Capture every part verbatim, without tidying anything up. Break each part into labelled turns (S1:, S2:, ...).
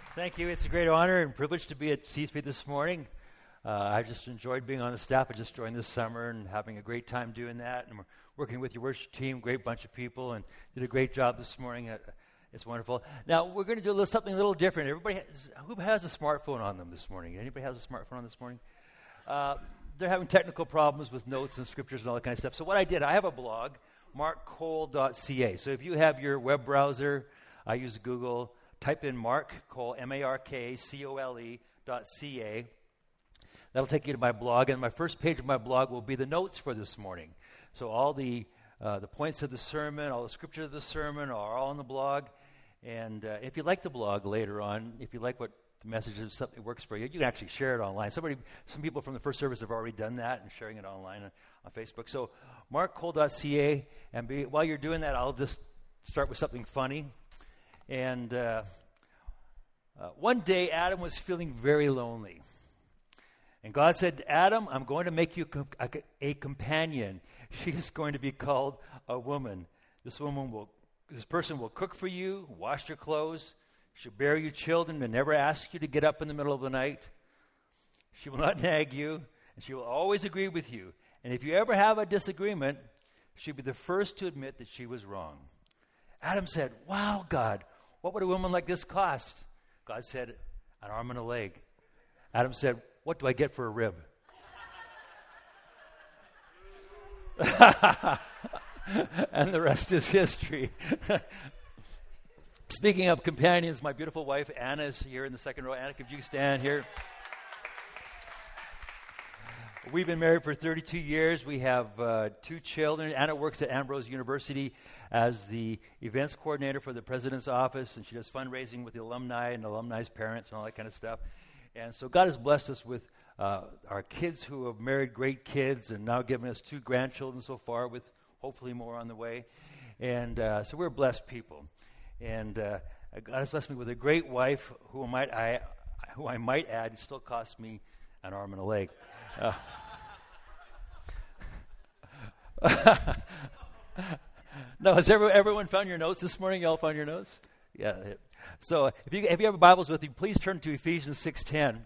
S1: Thank you. It's a great honor and privilege to be at C three this morning. Uh, I just enjoyed being on the staff. I just joined this summer and having a great time doing that. And we're working with your worship team, great bunch of people, and did a great job this morning. Uh, it's wonderful. Now, we're going to do a little, something a little different. Everybody has, who has a smartphone on them this morning? Anybody has a smartphone on this morning? Uh, they're having technical problems with notes and scriptures and all that kind of stuff. So what I did, I have a blog, mark cole dot c a. So if you have your web browser, I use Google, type in Mark Cole, M A R K C O L E dot C A. That'll take you to my blog, and my first page of my blog will be the notes for this morning. So all the uh, the points of the sermon, all the scripture of the sermon are all on the blog. And uh, if you like the blog later on, if you like what the message is, something works for you, you can actually share it online. Somebody, some people from the first service have already done that and sharing it online on, on Facebook. So mark cole dot c a, and be, while you're doing that, I'll just start with something funny. And uh, uh, one day, Adam was feeling very lonely. And God said, Adam, I'm going to make you com- a, a companion. She's going to be called a woman. This woman will, this person will cook for you, wash your clothes. She'll bear you children and never ask you to get up in the middle of the night. She will not nag you, and she will always agree with you. And if you ever have a disagreement, she'll be the first to admit that she was wrong. Adam said, wow, God, what would a woman like this cost? God said, an arm and a leg. Adam said, what do I get for a rib? And the rest is history. Speaking of companions, my beautiful wife, Anna, is here in the second row. Anna, could you stand here? We've been married for thirty-two years. We have uh, two children. Anna works at Ambrose University as the events coordinator for the president's office, and she does fundraising with the alumni and alumni's parents and all that kind of stuff. And so God has blessed us with uh, our kids who have married great kids and now given us two grandchildren so far, with hopefully more on the way. And uh, so we're blessed people. And uh, God has blessed me with a great wife who might I, who I might add still costs me an arm and a leg. Uh, no, has everyone, everyone found your notes this morning? You all found your notes? Yeah. So if you, if you have Bibles with you, please turn to Ephesians six ten.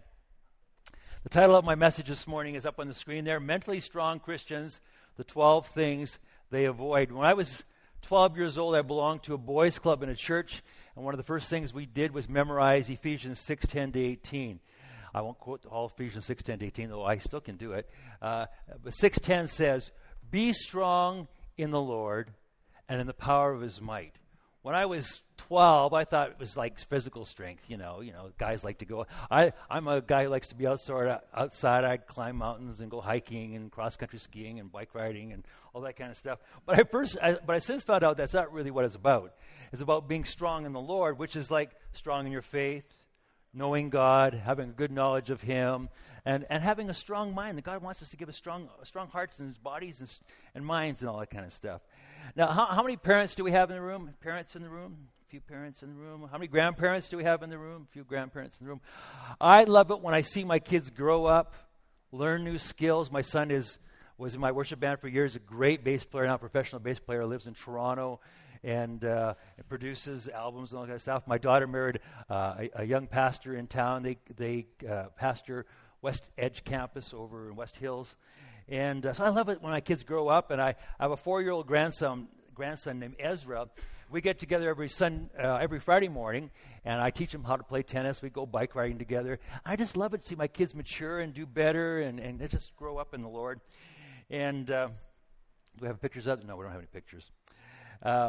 S1: The title of my message this morning is up on the screen there, Mentally Strong Christians, the twelve Things They Avoid. When I was twelve years old, I belonged to a boys' club in a church, and one of the first things we did was memorize Ephesians six ten to eighteen. I won't quote all Ephesians six ten to eighteen, though I still can do it. Uh, but six ten says, be strong in the Lord and in the power of his might. When I was twelve, I thought it was like physical strength, you know. You know, guys like to go. I, I'm a guy who likes to be outside. Outside, I climb mountains and go hiking and cross-country skiing and bike riding and all that kind of stuff. But I first, I, but I since found out that's not really what it's about. It's about being strong in the Lord, which is like strong in your faith, knowing God, having a good knowledge of him, and, and having a strong mind. That God wants us to give us strong strong hearts and bodies and, and minds and all that kind of stuff. Now, how, how many parents do we have in the room? Parents in the room? A few parents in the room. How many grandparents do we have in the room? A few grandparents in the room. I love it when I see my kids grow up, learn new skills. My son is was in my worship band for years, a great bass player, now professional bass player, lives in Toronto, and uh, produces albums and all that kind of stuff. My daughter married uh, a, a young pastor in town. They they uh, pastor West Edge campus over in West Hills. And uh, so I love it when my kids grow up. And I, I have a four-year-old grandson grandson named Ezra. We get together every sun, uh, every Friday morning, and I teach him how to play tennis. We go bike riding together. I just love it to see my kids mature and do better and, and they just grow up in the Lord. And uh, do we have pictures of it? No, we don't have any pictures. Uh,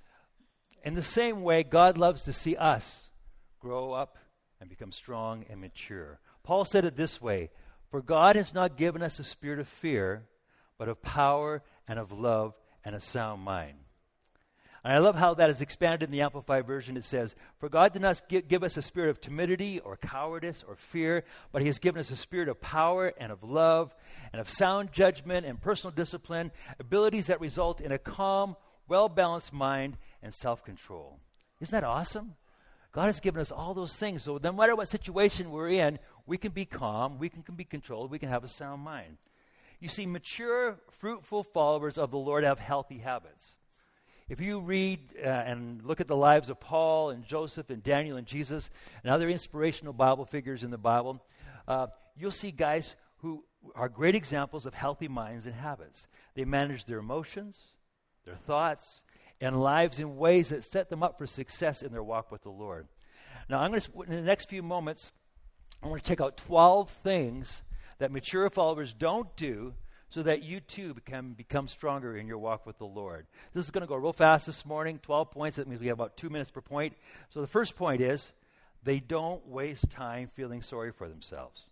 S1: in the same way, God loves to see us grow up and become strong and mature. Paul said it this way, for God has not given us a spirit of fear, but of power and of love and a sound mind. And I love how that is expanded in the Amplified Version. It says, for God did not give, give us a spirit of timidity or cowardice or fear, but he has given us a spirit of power and of love and of sound judgment and personal discipline, abilities that result in a calm, well-balanced mind and self-control. Isn't that awesome? God has given us all those things. So no matter what situation we're in, we can be calm, we can, can be controlled, we can have a sound mind. You see, mature, fruitful followers of the Lord have healthy habits. If you read uh, and look at the lives of Paul and Joseph and Daniel and Jesus and other inspirational Bible figures in the Bible, uh, you'll see guys who are great examples of healthy minds and habits. They manage their emotions, their thoughts, and lives in ways that set them up for success in their walk with the Lord. Now, I'm going to, in the next few moments, I want to check out twelve things that mature followers don't do so that you too become, become stronger in your walk with the Lord. This is going to go real fast this morning, twelve points. That means we have about two minutes per point. So the first point is, they don't waste time feeling sorry for themselves.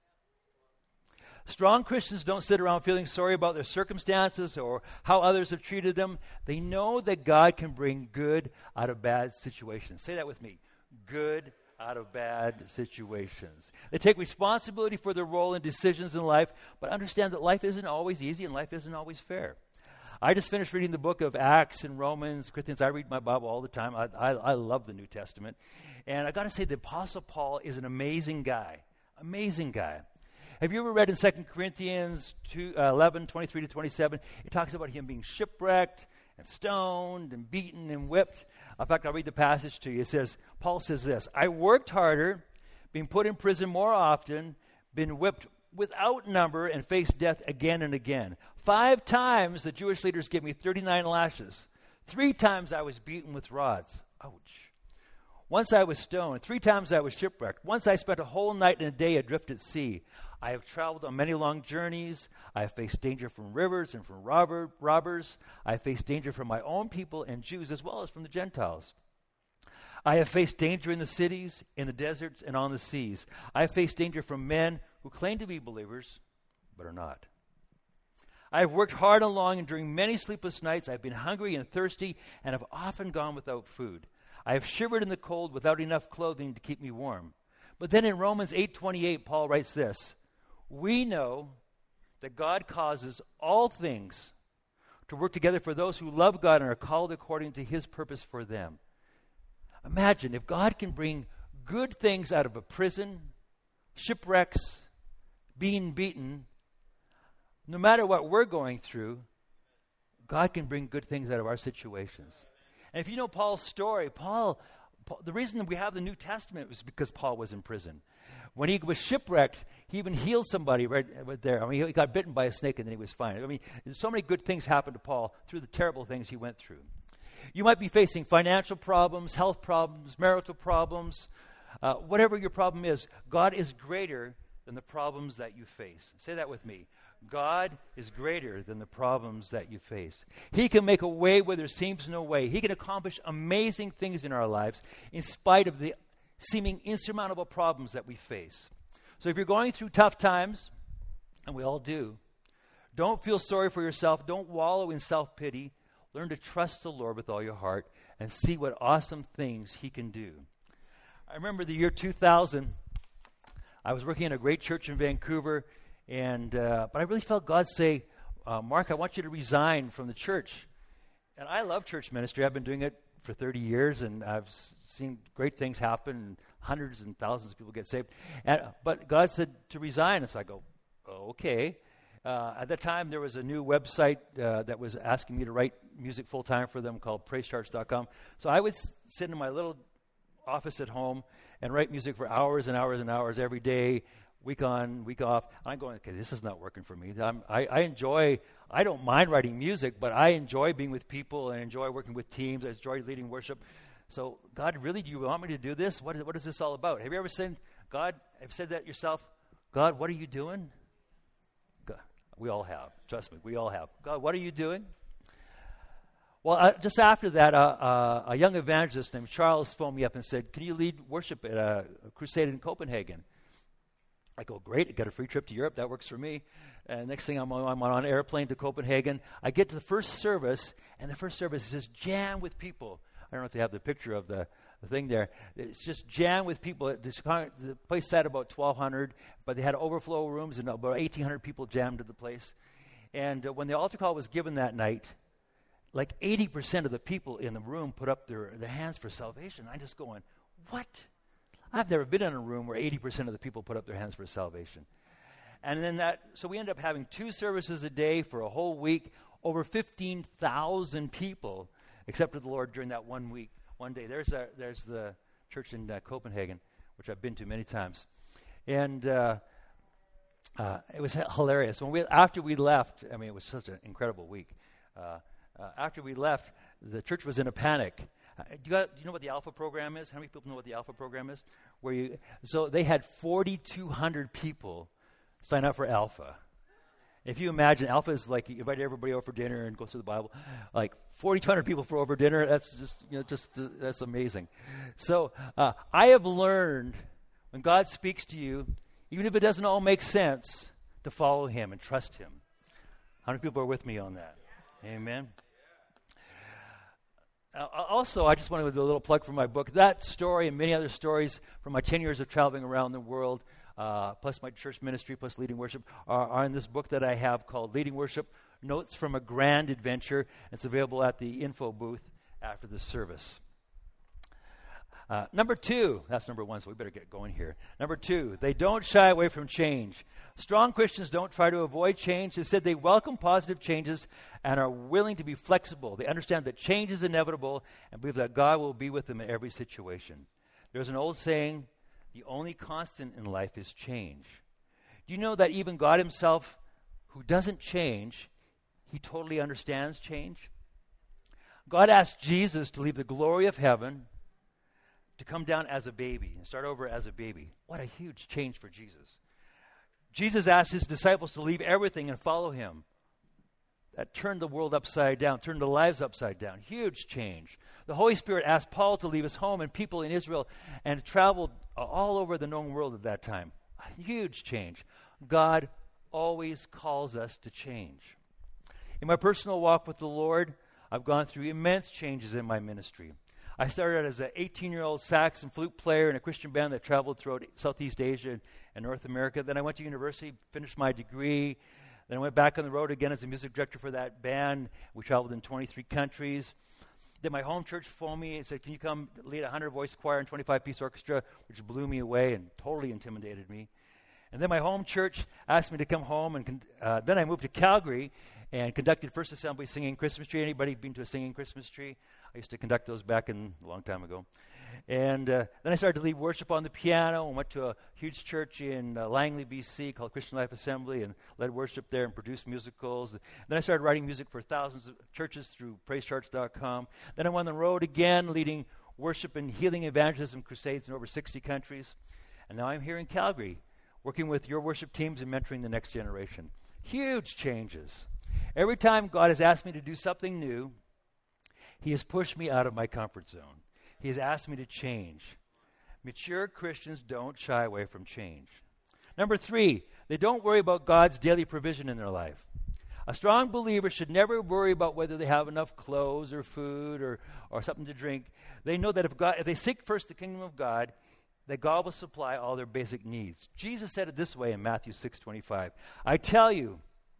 S1: Strong Christians don't sit around feeling sorry about their circumstances or how others have treated them. They know that God can bring good out of bad situations. Say that with me. Good out of bad situations. They take responsibility for their role in decisions in life, but understand that life isn't always easy and life isn't always fair. I just finished reading the book of Acts and Romans, Corinthians. I read my Bible all the time. I, I, I love the New Testament. And I got to say, the Apostle Paul is an amazing guy. Amazing guy. Have you ever read in Second Corinthians two, uh, eleven, twenty-three to twenty-seven? It talks about him being shipwrecked and stoned and beaten and whipped. In fact, I'll read the passage to you. It says, Paul says this, I worked harder, been put in prison more often, been whipped without number, and faced death again and again. Five times the Jewish leaders gave me thirty-nine lashes. Three times I was beaten with rods. Ouch. Once I was stoned. Three times I was shipwrecked. Once I spent a whole night and a day adrift at sea. I have traveled on many long journeys. I have faced danger from rivers and from robber, robbers. I have faced danger from my own people and Jews as well as from the Gentiles. I have faced danger in the cities, in the deserts, and on the seas. I have faced danger from men who claim to be believers but are not. I have worked hard and long, and during many sleepless nights I have been hungry and thirsty and have often gone without food. I have shivered in the cold without enough clothing to keep me warm. But then in Romans eight twenty-eight, Paul writes this, we know that God causes all things to work together for those who love God and are called according to his purpose for them. Imagine if God can bring good things out of a prison, shipwrecks, being beaten, no matter what we're going through, God can bring good things out of our situations. And if you know Paul's story, Paul, Paul, the reason that we have the New Testament was because Paul was in prison. When he was shipwrecked, he even healed somebody right, right there. I mean, he got bitten by a snake and then he was fine. I mean, so many good things happened to Paul through the terrible things he went through. You might be facing financial problems, health problems, marital problems, uh, whatever your problem is. God is greater than the problems that you face. Say that with me. God is greater than the problems that you face. He can make a way where there seems no way. He can accomplish amazing things in our lives in spite of the seeming insurmountable problems that we face. So if you're going through tough times, and we all do, don't feel sorry for yourself. Don't wallow in self-pity. Learn to trust the Lord with all your heart and see what awesome things he can do. I remember the year two thousand. I was working in a great church in Vancouver, and uh, but I really felt God say, uh, Mark, I want you to resign from the church. And I love church ministry. I've been doing it for thirty years, and I've seen great things happen, and hundreds and thousands of people get saved. And, but God said to resign, and so I go, oh, okay. Uh, at that time, there was a new website uh, that was asking me to write music full-time for them called praise charts dot com. So I would s- sit in my little office at home and write music for hours and hours and hours every day, week on, week off. I'm going, okay, this is not working for me. I'm, I, I enjoy, I don't mind writing music, but I enjoy being with people and enjoy working with teams. I enjoy leading worship. So, God, really, do you want me to do this? What is, what is this all about? Have you ever said, God, have you said that yourself? God, what are you doing? God, we all have. Trust me, we all have. God, what are you doing? Well, uh, just after that, uh, uh, a young evangelist named Charles phoned me up and said, can you lead worship at a, a crusade in Copenhagen? I go, great, I got a free trip to Europe, that works for me. And next thing, I'm on, I'm on an airplane to Copenhagen. I get to the first service, and the first service is just jammed with people. I don't know if they have the picture of the, the thing there. It's just jammed with people. This, the place sat about twelve hundred, but they had overflow rooms, and about eighteen hundred people jammed to the place. And uh, when the altar call was given that night, like eighty percent of the people in the room put up their, their hands for salvation. I'm just going, what? I've never been in a room where eighty percent of the people put up their hands for salvation. And then that, so we ended up having two services a day for a whole week, over fifteen thousand people accepted the Lord during that one week, one day. There's a, there's the church in uh, Copenhagen, which I've been to many times. And uh, uh, it was hilarious. When we After we left, I mean, it was such an incredible week. Uh, uh, after we left, the church was in a panic. Uh, do, you got, do you know what the Alpha program is? How many people know what the Alpha program is? Where you So they had forty-two hundred people sign up for Alpha. If you imagine, Alpha is like you invite everybody over for dinner and go through the Bible. Like forty-two hundred people for over dinner, that's just, you know, just uh, that's amazing. So uh, I have learned when God speaks to you, even if it doesn't all make sense, to follow Him and trust Him. How many people are with me on that? Amen. Uh, also, I just want to do a little plug for my book. That story and many other stories from my ten years of traveling around the world, uh, plus my church ministry, plus leading worship, are, are in this book that I have called Leading Worship, Notes from a Grand Adventure. It's available at the info booth after the service. Uh, number two, that's number one, so we better get going here. Number two, they don't shy away from change. Strong Christians don't try to avoid change. Instead, they welcome positive changes and are willing to be flexible. They understand that change is inevitable and believe that God will be with them in every situation. There's an old saying, the only constant in life is change. Do you know that even God Himself, who doesn't change, He totally understands change? God asked Jesus to leave the glory of heaven to come down as a baby and start over as a baby. What a huge change for Jesus. Jesus asked His disciples to leave everything and follow Him. That turned the world upside down, turned the lives upside down. Huge change. The Holy Spirit asked Paul to leave his home and people in Israel and traveled all over the known world at that time. A huge change. God always calls us to change. In my personal walk with the Lord, I've gone through immense changes in my ministry. I started as an eighteen-year-old sax and flute player in a Christian band that traveled throughout Southeast Asia and, and North America. Then I went to university, finished my degree. Then I went back on the road again as a music director for that band. We traveled in twenty-three countries. Then my home church phoned me and said, can you come lead a hundred-voice choir and twenty-five-piece orchestra, which blew me away and totally intimidated me. And then my home church asked me to come home. and con- uh, Then I moved to Calgary and conducted First Assembly Singing Christmas Tree. Anybody been to a Singing Christmas Tree? I used to conduct those back in a long time ago. And uh, then I started to lead worship on the piano and went to a huge church in uh, Langley, B C called Christian Life Assembly and led worship there and produced musicals. Then I started writing music for thousands of churches through praise charts dot com. Then I went on the road again, leading worship and healing evangelism crusades in over sixty countries. And now I'm here in Calgary, working with your worship teams and mentoring the next generation. Huge changes. Every time God has asked me to do something new, He has pushed me out of my comfort zone. He has asked me to change. Mature Christians don't shy away from change. Number three, they don't worry about God's daily provision in their life. A strong believer should never worry about whether they have enough clothes or food or, or something to drink. They know that if God, if they seek first the kingdom of God, that God will supply all their basic needs. Jesus said it this way in Matthew six twenty-five. I tell you,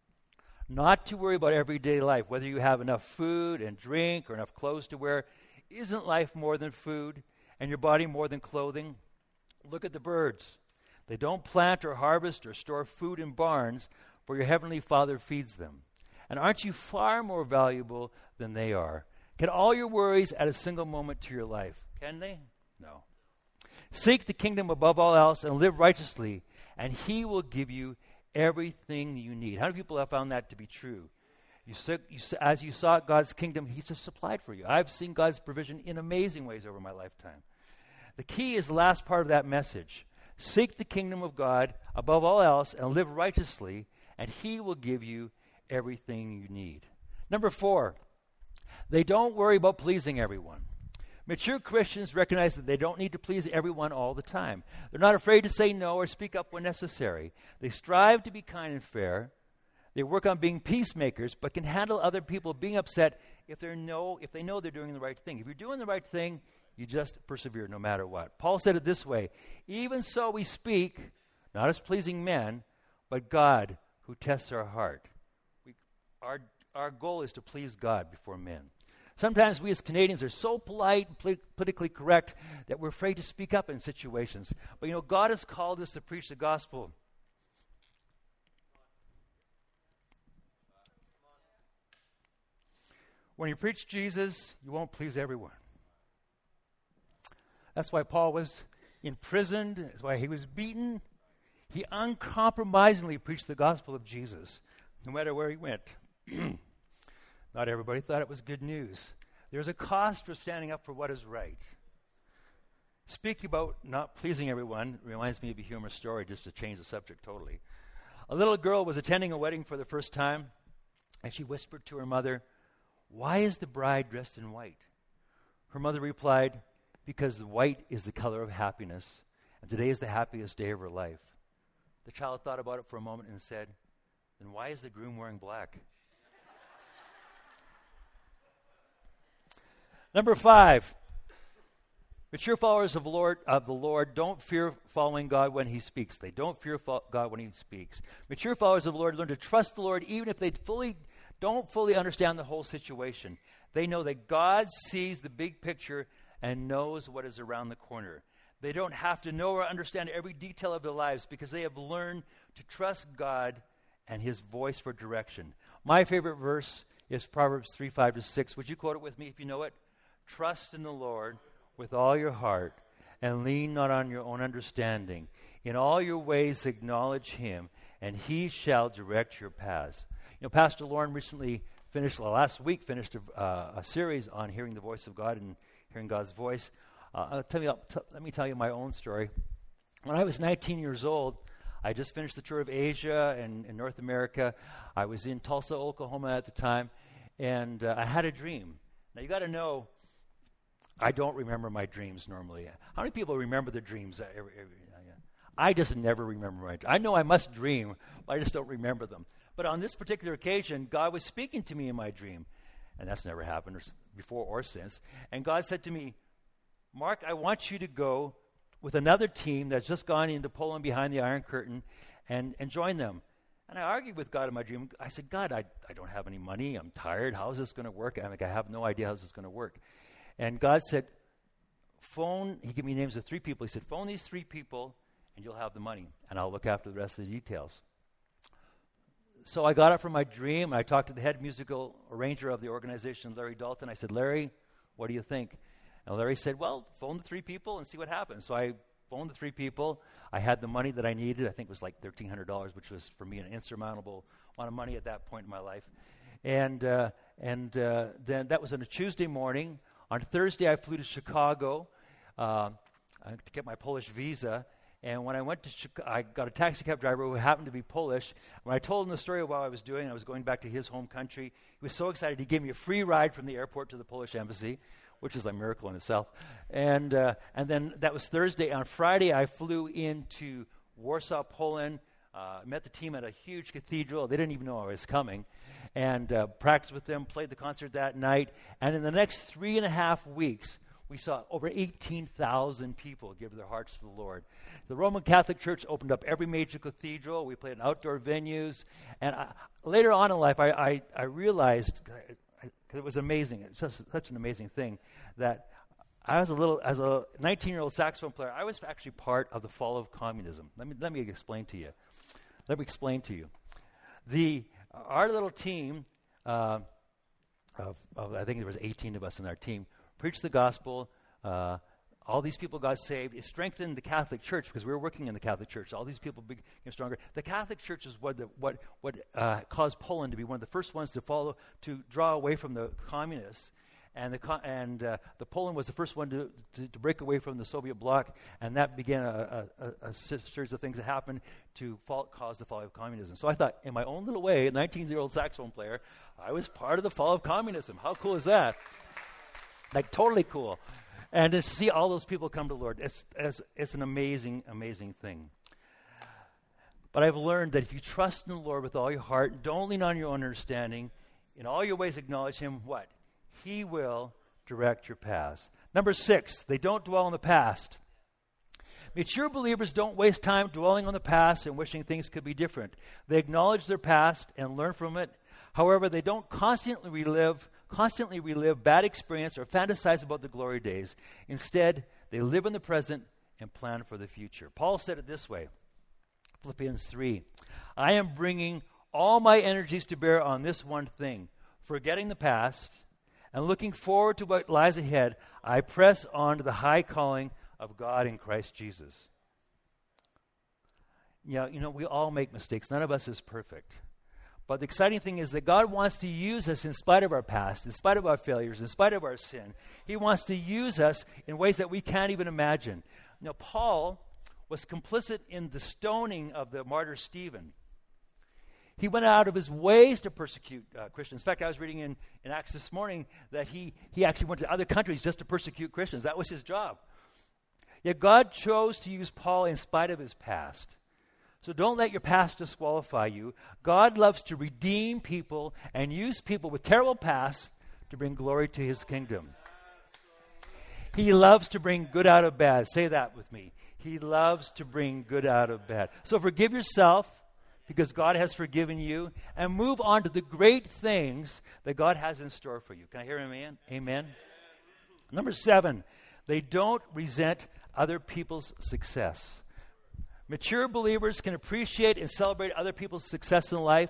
S1: not to worry about everyday life, whether you have enough food and drink or enough clothes to wear. Isn't life more than food and your body more than clothing? Look at the birds. They don't plant or harvest or store food in barns, for your heavenly Father feeds them. And aren't you far more valuable than they are? Can all your worries add a single moment to your life? Can they? No. Seek the kingdom above all else and live righteously, and He will give you everything you need. How many people have found that to be true? You, sought, you As you sought God's kingdom, He's just supplied for you. I've seen God's provision in amazing ways over my lifetime. The key is the last part of that message. Seek the kingdom of God above all else and live righteously, and He will give you everything you need. Number four, they don't worry about pleasing everyone. Mature Christians recognize that they don't need to please everyone all the time. They're not afraid to say no or speak up when necessary. They strive to be kind and fair. They work on being peacemakers, but can handle other people being upset if they know if they know they're doing the right thing. If you're doing the right thing, you just persevere no matter what. Paul said it this way, even so we speak, not as pleasing men, but God who tests our heart. We, our, our goal is to please God before men. Sometimes we as Canadians are so polite and pol- politically correct that we're afraid to speak up in situations. But you know, God has called us to preach the gospel. When you preach Jesus, you won't please everyone. That's why Paul was imprisoned. That's why he was beaten. He uncompromisingly preached the gospel of Jesus, no matter where he went. Not everybody thought it was good news. There's a cost for standing up for what is right. Speaking about not pleasing everyone reminds me of a humorous story, just to change the subject totally. A little girl was attending a wedding for the first time, and she whispered to her mother, "Why is the bride dressed in white?" Her mother replied, "Because the white is the color of happiness, and today is the happiest day of her life." The child thought about it for a moment and said, "Then why is the groom wearing black?" Number five, mature followers of the Lord of the Lord don't fear following God when He speaks. They don't fear fo- God when He speaks. Mature followers of the Lord learn to trust the Lord even if they fully don't fully understand the whole situation. They know that God sees the big picture and knows what is around the corner. They don't have to know or understand every detail of their lives because they have learned to trust God and His voice for direction. My favorite verse is Proverbs three, five to six. Would you quote it with me if you know it? Trust in the Lord with all your heart and lean not on your own understanding. In all your ways acknowledge Him, and He shall direct your paths. You know, Pastor Lauren recently finished, well, last week finished a, uh, a series on hearing the voice of God and hearing God's voice. Uh, I'll tell you, I'll t- let me tell you my own story. When I was nineteen years old, I just finished the tour of Asia and, and North America. I was in Tulsa, Oklahoma at the time, and uh, I had a dream. Now, you got to know, I don't remember my dreams normally. How many people remember their dreams? Uh, every, every, uh, yeah. I just never remember my dreams. I know I must dream, but I just don't remember them. But on this particular occasion, God was speaking to me in my dream, and that's never happened or, before or since. And God said to me, "Mark, I want you to go with another team that's just gone into Poland behind the Iron Curtain and, and join them." And I argued with God in my dream. I said, "God, I, I don't have any money. I'm tired. How is this going to work? I, mean, I have no idea how this is going to work." And God said, phone, He gave me names of three people. He said, "Phone these three people and you'll have the money, and I'll look after the rest of the details." So I got up from my dream, and I talked to the head musical arranger of the organization, Larry Dalton. I said, "Larry, what do you think?" And Larry said, "Well, phone the three people and see what happens." So I phoned the three people. I had the money that I needed. I think it was like thirteen hundred dollars, which was for me an insurmountable amount of money at that point in my life. And uh, and uh, then that was on a Tuesday morning. On Thursday, I flew to Chicago uh, to get my Polish visa. And when I went to Chicago, I got a taxi cab driver who happened to be Polish. When I told him the story of what I was doing, I was going back to his home country. He was so excited, he gave me a free ride from the airport to the Polish embassy, which is a miracle in itself. And uh, and then that was Thursday. On Friday, I flew into Warsaw, Poland, uh, met the team at a huge cathedral. They didn't even know I was coming. And uh, practiced with them, played the concert that night. And in the next three and a half weeks, we saw over eighteen thousand people give their hearts to the Lord. The Roman Catholic Church opened up every major cathedral. We played in outdoor venues. And I, later on in life, I, I, I realized, because it was amazing, it's just such an amazing thing, that I was a little, as a nineteen-year-old saxophone player, I was actually part of the fall of communism. Let me let me explain to you. Let me explain to you. The our little team, uh, of, of I think there was eighteen of us in our team, preached the gospel. Uh, all these people got saved. It strengthened the Catholic Church because we were working in the Catholic Church. All these people became stronger. The Catholic Church is what the, what what uh, caused Poland to be one of the first ones to follow to draw away from the communists. And the and uh, the Poland was the first one to, to, to break away from the Soviet bloc, and that began a, a, a series of things that happened to fall, cause the fall of communism. So I thought, in my own little way, a nineteen-year-old saxophone player, I was part of the fall of communism. How cool is that? Like, totally cool. And to see all those people come to the Lord, it's, it's, it's an amazing, amazing thing. But I've learned that if you trust in the Lord with all your heart, don't lean on your own understanding, in all your ways acknowledge Him, what? He will direct your paths. Number six, they don't dwell on the past. Mature believers don't waste time dwelling on the past and wishing things could be different. They acknowledge their past and learn from it. However, they don't constantly relive, constantly relive bad experience or fantasize about the glory days. Instead, they live in the present and plan for the future. Paul said it this way, Philippians three, "I am bringing all my energies to bear on this one thing, forgetting the past And looking forward to what lies ahead, I press on to the high calling of God in Christ Jesus. Yeah, you know, we all make mistakes. None of us is perfect. But the exciting thing is that God wants to use us in spite of our past, in spite of our failures, in spite of our sin. He wants to use us in ways that we can't even imagine. You know, Paul was complicit in the stoning of the martyr Stephen. He went out of his ways to persecute uh, Christians. In fact, I was reading in, in Acts this morning that he, he actually went to other countries just to persecute Christians. That was his job. Yet God chose to use Paul in spite of his past. So don't let your past disqualify you. God loves to redeem people and use people with terrible pasts to bring glory to his kingdom. He loves to bring good out of bad. Say that with me. He loves to bring good out of bad. So forgive yourself, because God has forgiven you, and move on to the great things that God has in store for you. Can I hear an amen? Amen. Number seven, they don't resent other people's success. Mature believers can appreciate and celebrate other people's success in life.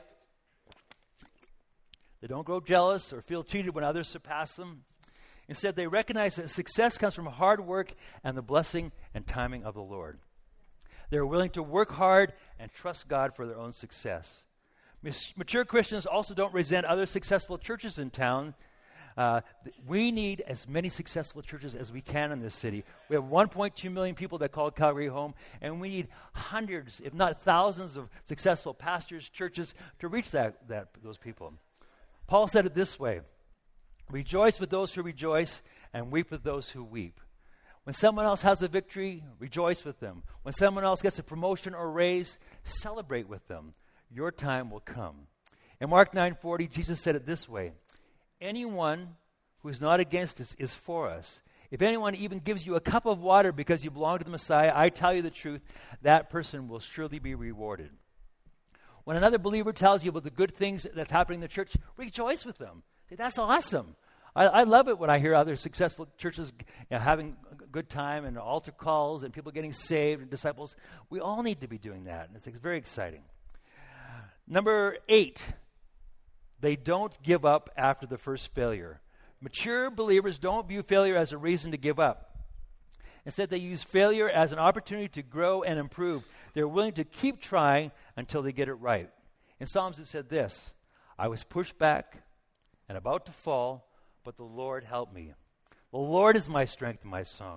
S1: They don't grow jealous or feel cheated when others surpass them. Instead, they recognize that success comes from hard work and the blessing and timing of the Lord. They're willing to work hard and trust God for their own success. Mature Christians also don't resent other successful churches in town. Uh, th- we need as many successful churches as we can in this city. We have one point two million people that call Calgary home, and we need hundreds, if not thousands, of successful pastors, churches to reach that, that those people. Paul said it this way: rejoice with those who rejoice and weep with those who weep. When someone else has a victory, rejoice with them. When someone else gets a promotion or raise, celebrate with them. Your time will come. In Mark nine forty, Jesus said it this way: anyone who is not against us is for us. If anyone even gives you a cup of water because you belong to the Messiah, I tell you the truth, that person will surely be rewarded. When another believer tells you about the good things that's happening in the church, rejoice with them. Say, that's awesome. I, I love it when I hear other successful churches, you know, having a good time and altar calls and people getting saved and disciples. We all need to be doing that, and it's, it's very exciting. Number eight, they don't give up after the first failure. Mature believers don't view failure as a reason to give up. Instead, they use failure as an opportunity to grow and improve. They're willing to keep trying until they get it right. In Psalms, it said this: I was pushed back and about to fall, but the Lord helped me. The Lord is my strength and my song.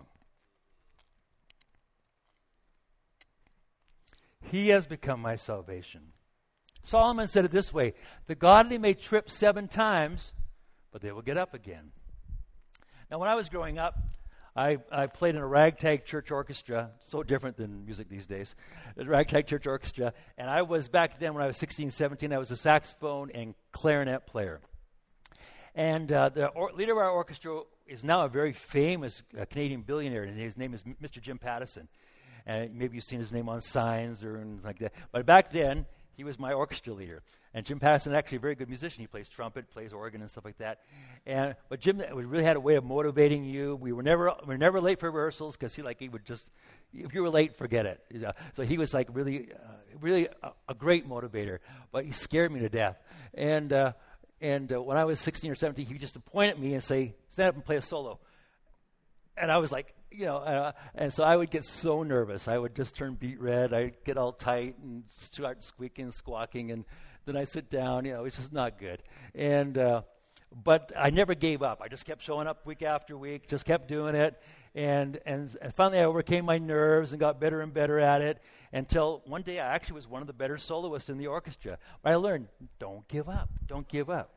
S1: He has become my salvation. Solomon said it this way: the godly may trip seven times, but they will get up again. Now, when I was growing up, I, I played in a ragtag church orchestra, so different than music these days, a ragtag church orchestra, and I was, back then when I was sixteen, seventeen, I was a saxophone and clarinet player. And uh, the or- leader of our orchestra is now a very famous uh, Canadian billionaire, and his name is Mister Jim Pattison. And maybe you've seen his name on signs or anything like that. But back then, he was my orchestra leader. And Jim Pattison is actually a very good musician. He plays trumpet, plays organ, and stuff like that. And but Jim really had a way of motivating you. We were never we were never late for rehearsals because he like he would just, if you were late, forget it. You know? So he was like really, uh, really a, a great motivator. But he scared me to death. And uh, and uh, when I was sixteen or seventeen, he would just point at me and say, "Stand up and play a solo." And I was like, you know, uh, and so I would get so nervous. I would just turn beet red. I'd get all tight and start squeaking, squawking, and then I'd sit down. You know, it was just not good. And uh, but I never gave up. I just kept showing up week after week, just kept doing it. And, and and finally I overcame my nerves and got better and better at it until one day I actually was one of the better soloists in the orchestra. But I learned, don't give up. Don't give up.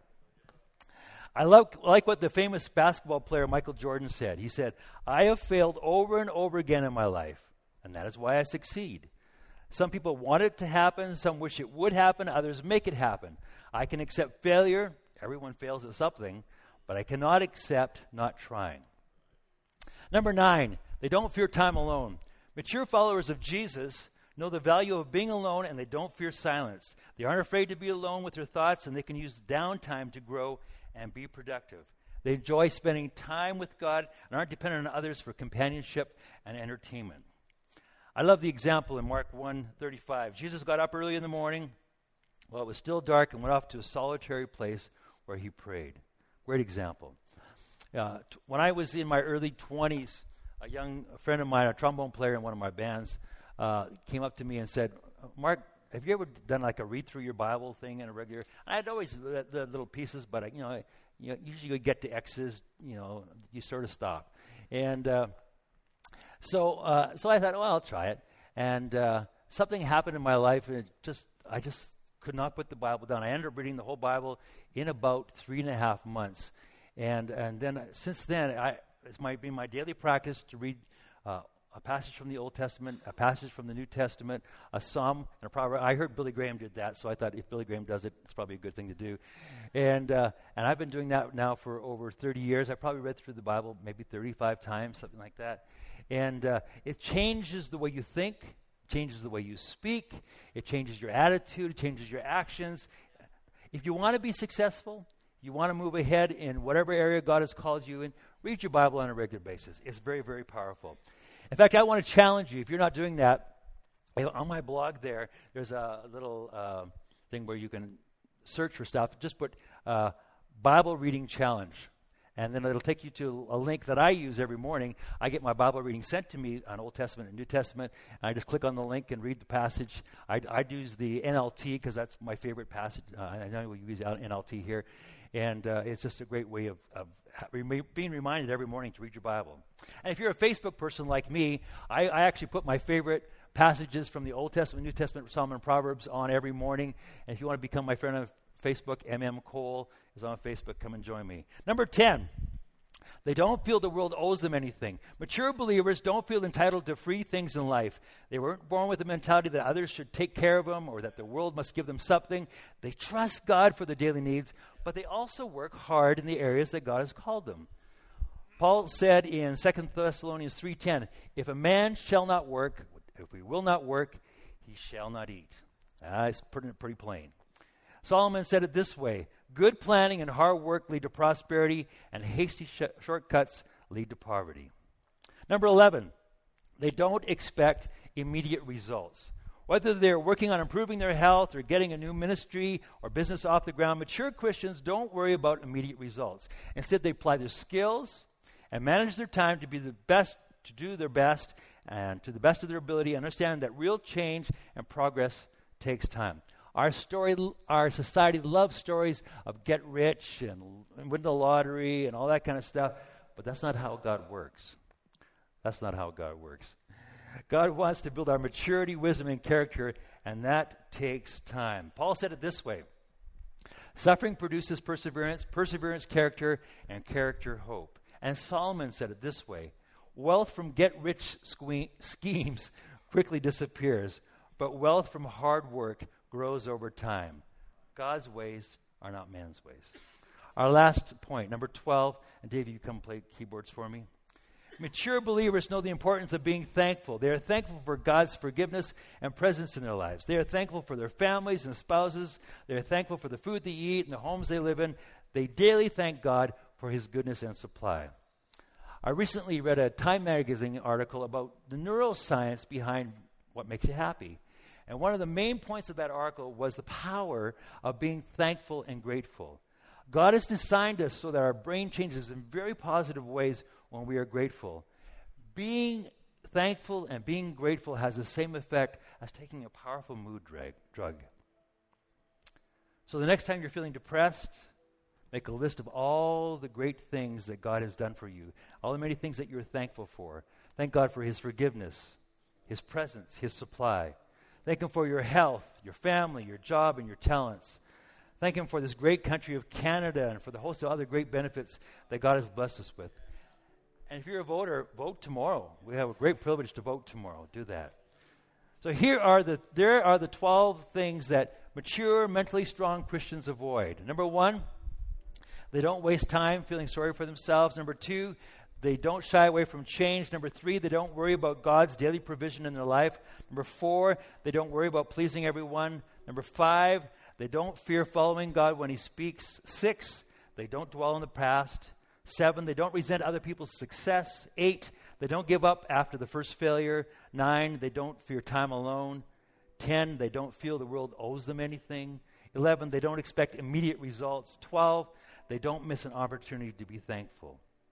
S1: I love, like what the famous basketball player Michael Jordan said. He said, I have failed over and over again in my life, and that is why I succeed. Some people want it to happen, some wish it would happen, others make it happen. I can accept failure. Everyone fails at something, but I cannot accept not trying. Number nine, they don't fear time alone. Mature followers of Jesus know the value of being alone, and they don't fear silence. They aren't afraid to be alone with their thoughts, and they can use downtime to grow and be productive. They enjoy spending time with God and aren't dependent on others for companionship and entertainment. I love the example in Mark one thirty-five. Jesus got up early in the morning while it was still dark and went off to a solitary place where he prayed. Great example. Uh, t- when I was in my early twenties, a young a friend of mine, a trombone player in one of my bands, uh, came up to me and said, "Mark, have you ever done like a read through your Bible thing in a regular?" I'd always the, the little pieces, but I, you know, I, you know, usually you get to X's, you know, you sort of stop, and uh, so uh, so I thought, well, I'll try it, and uh, something happened in my life, and it just I just could not put the Bible down. I ended up reading the whole Bible in about three and a half months, and and then uh, since then, I it's my been my daily practice to read uh, a passage from the Old Testament, a passage from the New Testament, a psalm, and a proverb. I heard Billy Graham did that, so I thought if Billy Graham does it, it's probably a good thing to do. And uh, and I've been doing that now for over thirty years. I probably read through the Bible maybe thirty-five times, something like that. And uh, it changes the way you think, changes the way you speak, it changes your attitude, it changes your actions. If you want to be successful, you want to move ahead in whatever area God has called you in, read your Bible on a regular basis. It's very, very powerful. In fact, I want to challenge you. If you're not doing that, on my blog there, there's a little uh, thing where you can search for stuff. Just put uh, Bible Reading Challenge. And then it'll take you to a link that I use every morning. I get my Bible reading sent to me on Old Testament and New Testament. And I just click on the link and read the passage. I, I use the N L T because that's my favorite passage. Uh, I know we use N L T here. And uh, it's just a great way of, of re- being reminded every morning to read your Bible. And if you're a Facebook person like me, I, I actually put my favorite passages from the Old Testament, New Testament, Psalm, and Proverbs on every morning. And if you want to become my friend on Facebook, M M Cole is on Facebook. Come and join me. Number ten, they don't feel the world owes them anything. Mature believers don't feel entitled to free things in life. They weren't born with the mentality that others should take care of them or that the world must give them something. They trust God for their daily needs, but they also work hard in the areas that God has called them. Paul said in Second Thessalonians three ten, if a man shall not work, if he will not work, he shall not eat. Uh, it's pretty, pretty plain. Solomon said it this way, good planning and hard work lead to prosperity, and hasty sh- shortcuts lead to poverty. Number eleven, they don't expect immediate results. Whether they're working on improving their health or getting a new ministry or business off the ground, mature Christians don't worry about immediate results. Instead, they apply their skills and manage their time to be the best, to do their best, and to the best of their ability, understand that real change and progress takes time. Our story, our society loves stories of get rich and, and win the lottery and all that kind of stuff, but that's not how God works. That's not how God works. God wants to build our maturity, wisdom, and character, and that takes time. Paul said it this way, suffering produces perseverance, perseverance, character, and character, hope. And Solomon said it this way, wealth from get-rich sque- schemes quickly disappears, but wealth from hard work grows over time. God's ways are not man's ways. Our last point, number twelve, and Dave, you come play keyboards for me. Mature believers know the importance of being thankful. They are thankful for God's forgiveness and presence in their lives. They are thankful for their families and spouses. They are thankful for the food they eat and the homes they live in. They daily thank God for his goodness and supply. I recently read a Time magazine article about the neuroscience behind what makes you happy. And one of the main points of that article was the power of being thankful and grateful. God has designed us so that our brain changes in very positive ways when we are grateful. Being thankful and being grateful has the same effect as taking a powerful mood drag, drug. So the next time you're feeling depressed, make a list of all the great things that God has done for you, all the many things that you're thankful for. Thank God for his forgiveness, his presence, his supply. Thank him for your health, your family, your job, and your talents. Thank him for this great country of Canada and for the host of other great benefits that God has blessed us with. And if you're a voter, vote tomorrow. We have a great privilege to vote tomorrow. Do that. So here are the there are the twelve things that mature, mentally strong Christians avoid. Number one, they don't waste time feeling sorry for themselves. Number two, they don't shy away from change. Number three, they don't worry about God's daily provision in their life. Number four, they don't worry about pleasing everyone. Number five, they don't fear following God when he speaks. Six, they don't dwell on the past. Seven, they don't resent other people's success. Eight, they don't give up after the first failure. Nine, they don't fear time alone. Ten, they don't feel the world owes them anything. Eleven, they don't expect immediate results. Twelve, they don't miss an opportunity to be thankful.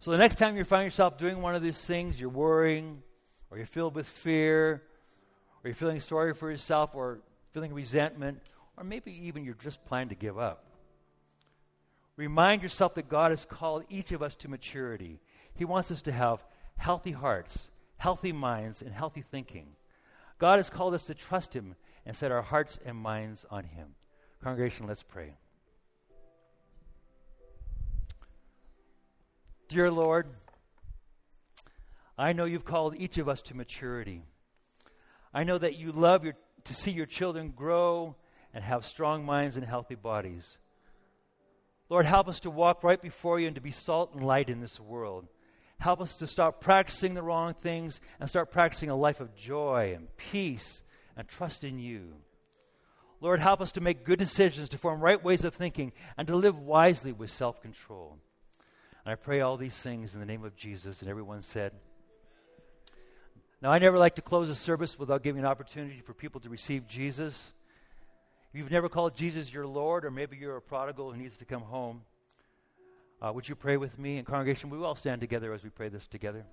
S1: So the next time you find yourself doing one of these things, you're worrying, or you're filled with fear, or you're feeling sorry for yourself, or feeling resentment, or maybe even you're just planning to give up. Remind yourself that God has called each of us to maturity. He wants us to have healthy hearts, healthy minds, and healthy thinking. God has called us to trust Him and set our hearts and minds on Him. Congregation, let's pray. Dear Lord, I know You've called each of us to maturity. I know that You love your, to see Your children grow and have strong minds and healthy bodies. Lord, help us to walk right before You and to be salt and light in this world. Help us to stop practicing the wrong things and start practicing a life of joy and peace and trust in You. Lord, help us to make good decisions, to form right ways of thinking, and to live wisely with self-control. And I pray all these things in the name of Jesus. And everyone said, now, I never like to close a service without giving an opportunity for people to receive Jesus. If you've never called Jesus your Lord, or maybe you're a prodigal who needs to come home, uh, would you pray with me? And congregation, we will all stand together as we pray this together.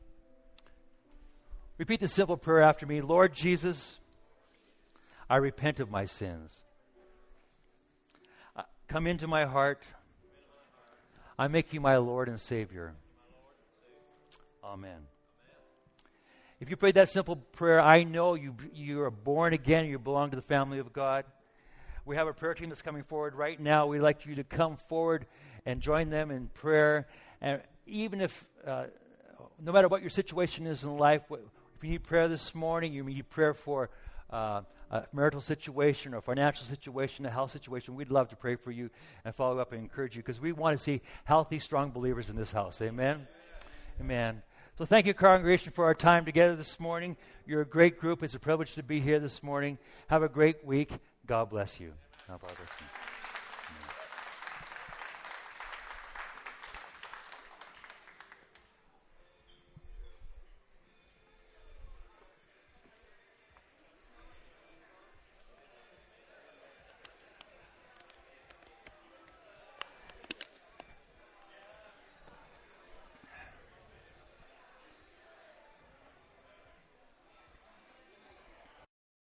S1: Repeat this simple prayer after me. Lord Jesus, I repent of my sins. Uh, come into my heart. I make You my Lord and Savior. Amen. If you prayed that simple prayer, I know you you are born again. You belong to the family of God. We have a prayer team that's coming forward right now. We'd like you to come forward and join them in prayer. And even if, uh, no matter what your situation is in life, if you need prayer this morning, you need prayer for uh, a marital situation or financial situation, a health situation, we'd love to pray for you and follow up and encourage you, because we want to see healthy, strong believers in this house. Amen? Amen. So thank you, congregation, for our time together this morning. You're a great group. It's a privilege to be here this morning. Have a great week. God bless you. God bless you.